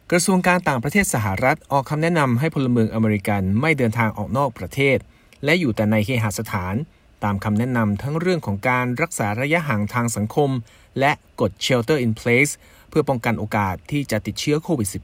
กระทรวงการต่างประเทศสหรัฐออกคำแนะนำให้พลเมืองอเมริกันไม่เดินทางออกนอกประเทศและอยู่แต่ในเคหสถานตามคำแนะนำทั้งเรื่องของการรักษาระยะห่างทางสังคมและกฎ Shelter in Place เพื่อป้องกันโอกาสที่จะติดเชื้อโควิด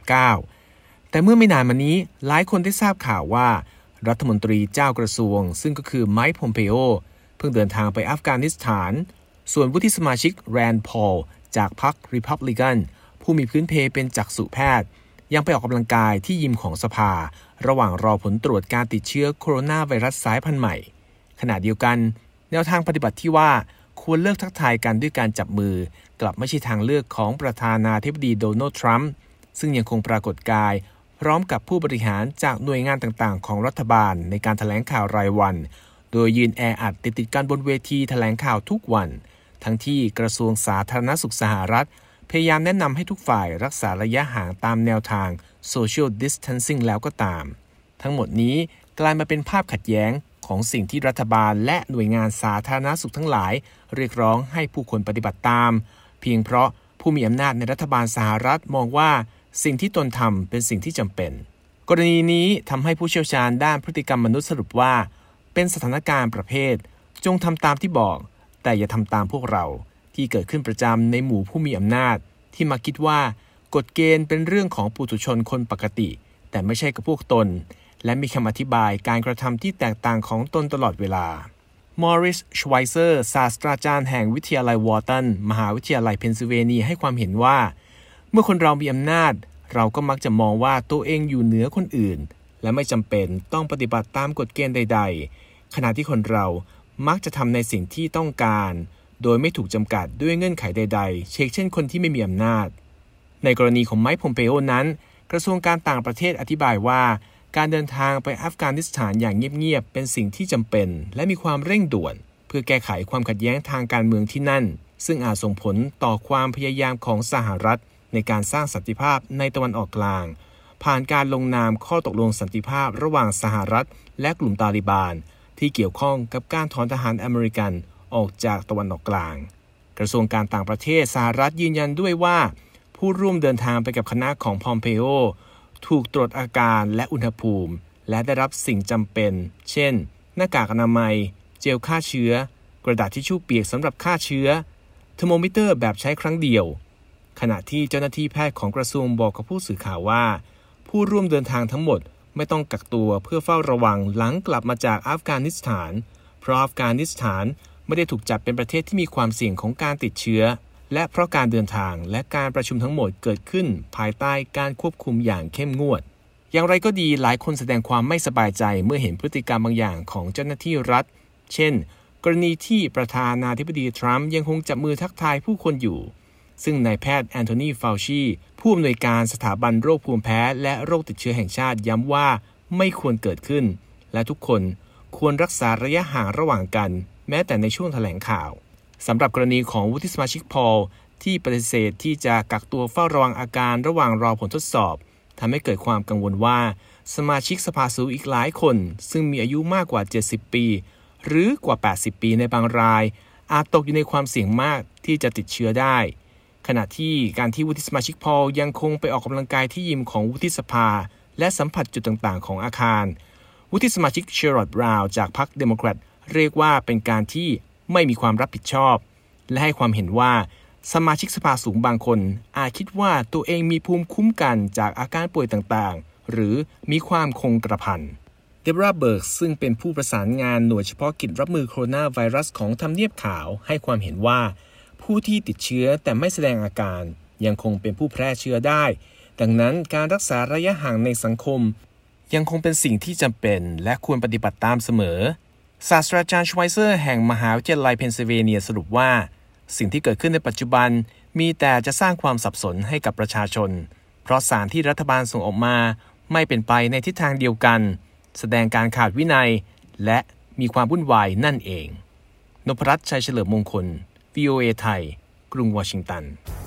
-19 แต่เมื่อไม่นานมานี้หลายคนได้ทราบข่าวว่ารัฐมนตรีเจ้ากระทรวงซึ่งก็คือไมค์ พอมเปโอเพิ่งเดินทางไปอัฟกานิสถานส่วนวุฒิสมาชิกแรนด์ พอลจากพรรครีพับลิกันผู้มีพื้นเพเป็นจักษุแพทย์ยังไปออกกำลังกายที่ยิมของสภาระหว่างรอผลตรวจการติดเชื้อโคโรนาไวรัสสายพันธุ์ใหม่ขณะเดียวกันแนวทางปฏิบัติที่ว่าควรเลิกทักทายกันด้วยการจับมือกลับไม่ใช่ทางเลือกของประธานาธิบดีโดนัลด์ทรัมป์ซึ่งยังคงปรากฏกายพร้อมกับผู้บริหารจากหน่วยงานต่างๆของรัฐบาลในการแถลงข่าวรายวันโดยยืนแออัดติดกันบนเวทีแถลงข่าวทุกวันทั้งที่กระทรวงสาธารณสุขสหรัฐพยายามแนะนำให้ทุกฝ่ายรักษาระยะห่างตามแนวทาง Social Distancing แล้วก็ตามทั้งหมดนี้กลายมาเป็นภาพขัดแย้งของสิ่งที่รัฐบาลและหน่วยงานสาธารณสุขทั้งหลายเรียกร้องให้ผู้คนปฏิบัติตามเพียงเพราะผู้มีอำนาจในรัฐบาลสหรัฐมองว่าสิ่งที่ตนทำเป็นสิ่งที่จำเป็นกรณีนี้ทำให้ผู้เชี่ยวชาญด้านพฤติกรรมมนุษย์สรุปว่าเป็นสถานการณ์ประเภทจงทำตามที่บอกแต่อย่าทำตามพวกเราที่เกิดขึ้นประจำในหมู่ผู้มีอำนาจที่มาคิดว่ากฎเกณฑ์เป็นเรื่องของปุถุชนคนปกติแต่ไม่ใช่กับพวกตนและมีคำอธิบายการกระทำที่แตกต่างของตนตลอดเวลามอริส ชไวเซอร์ศาสตราจารย์แห่งวิทยาลัยวอร์ตันมหาวิทยาลัยเพนซิลเวเนียให้ความเห็นว่าเมื่อคนเรามีอำนาจเราก็มักจะมองว่าตัวเองอยู่เหนือคนอื่นและไม่จำเป็นต้องปฏิบัติตามกฎเกณฑ์ใดๆขณะที่คนเรามักจะทำในสิ่งที่ต้องการโดยไม่ถูกจำกัดด้วยเงื่อนไขใดๆเช่นคนที่ไม่มีอำนาจในกรณีของไมค์ พอมเปโอนั้นกระทรวงการต่างประเทศอธิบายว่าการเดินทางไปอัฟกานิสถานอย่างเงียบๆเป็นสิ่งที่จำเป็นและมีความเร่งด่วนเพื่อแก้ไขความขัดแย้งทางการเมืองที่นั่นซึ่งอาจส่งผลต่อความพยายามของสหรัฐในการสร้างสันติภาพในตะวันออกกลางผ่านการลงนามข้อตกลงสันติภาพระหว่างสหรัฐและกลุ่มตาลิบานที่เกี่ยวข้องกับการถอนทหารอเมริกันออกจากตะวันออกกลางกระทรวงการต่างประเทศสหรัฐยืนยันด้วยว่าผู้ร่วมเดินทางไปกับคณะของพอมเปโอถูกตรวจอาการและอุณหภูมิและได้รับสิ่งจำเป็นเช่นหน้ากากอนามัยเจลฆ่าเชื้อกระดาษทิชชู่เปียกสำหรับฆ่าเชื้อเทอร์โมมิเตอร์แบบใช้ครั้งเดียวขณะที่เจ้าหน้าที่แพทย์ของกระทรวงบอกกับผู้สื่อข่าวว่าผู้ร่วมเดินทางทั้งหมดไม่ต้องกักตัวเพื่อเฝ้าระวังหลังกลับมาจากอัฟกานิสถานเพราะอัฟกานิสถานไม่ได้ถูกจัดเป็นประเทศที่มีความเสี่ยงของการติดเชื้อและเพราะการเดินทางและการประชุมทั้งหมดเกิดขึ้นภายใต้การควบคุมอย่างเข้มงวดอย่างไรก็ดีหลายคนแสดงความไม่สบายใจเมื่อเห็นพฤติกรรมบางอย่างของเจ้าหน้าที่รัฐเช่นกรณีที่ประธานาธิบดีทรัมป์ยังคงจับมือทักทายผู้คนอยู่ซึ่งนายแพทย์แอนโทนี ฟาวชีผู้อำนวยการสถาบันโรคภูมิแพ้และโรคติดเชื้อแห่งชาติย้ำว่าไม่ควรเกิดขึ้นและทุกคนควรรักษาระยะห่างระหว่างกันแม้แต่ในช่วงแถลงข่าวสำหรับกรณีของวุฒิสมาชิกพอลที่ปฏิเสธที่จะกักตัวเฝ้าระวังอาการระหว่างรอผลทดสอบทำให้เกิดความกังวลว่าสมาชิกสภาสูงอีกหลายคนซึ่งมีอายุมากกว่า70ปีหรือกว่า80ปีในบางรายอาจตกอยู่ในความเสี่ยงมากที่จะติดเชื้อได้ขณะที่การที่วุฒิสมาชิกพอลยังคงไปออกกำลังกายที่ยิมของวุฒิสภาและสัมผัสจุดต่างๆของอาคารวุฒิสมาชิกเชอร์รอด บราวน์จากพรรคเดโมแครตเรียกว่าเป็นการที่ไม่มีความรับผิดชอบและให้ความเห็นว่าสมาชิกสภาสูงบางคนอาจคิดว่าตัวเองมีภูมิคุ้มกันจากอาการป่วยต่างๆหรือมีความคงกระพันเดโบราห์ เบิร์กซึ่งเป็นผู้ประสานงานหน่วยเฉพาะกิจรับมือโคโรนาไวรัสของทำเนียบขาวให้ความเห็นว่าผู้ที่ติดเชื้อแต่ไม่แสดงอาการยังคงเป็นผู้แพร่เชื้อได้ดังนั้นการรักษาระยะห่างในสังคมยังคงเป็นสิ่งที่จำเป็นและควรปฏิบัติตามเสมอศาสตราจารย์ ชไวเซอร์แห่งมหาวิทยาลัยเพนซิลเวเนียสรุปว่าสิ่งที่เกิดขึ้นในปัจจุบันมีแต่จะสร้างความสับสนให้กับประชาชนเพราะสารที่รัฐบาลส่งออกมาไม่เป็นไปในทิศทางเดียวกันแสดงการขาดวินัยและมีความวุ่นวายนั่นเองนพรัตน์ ชัยเฉลิมมงคล VOA ไทยกรุงวอชิงตัน